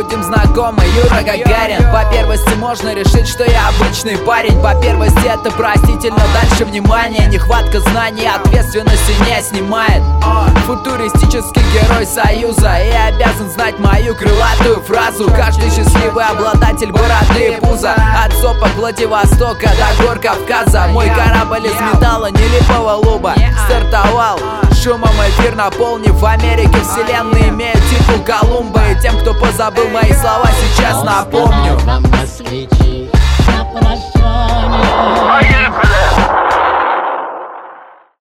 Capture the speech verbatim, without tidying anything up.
будем знакомы, Юра Гагарин. По первости можно решить, что я обычный парень. По первости это простительно, дальше внимание. Нехватка знаний ответственности не снимает. Футуристический герой Союза и обязан знать мою крылатую фразу. Каждый счастливый обладатель бороды и пуза. От сопок Владивостока до гор Кавказа. Мой корабль из металла, не липового луба, стартовал шумом эфир, наполнив Америке вселенной. Имею титул Колумба, и тем, кто позабыл мои слова, сейчас напомню.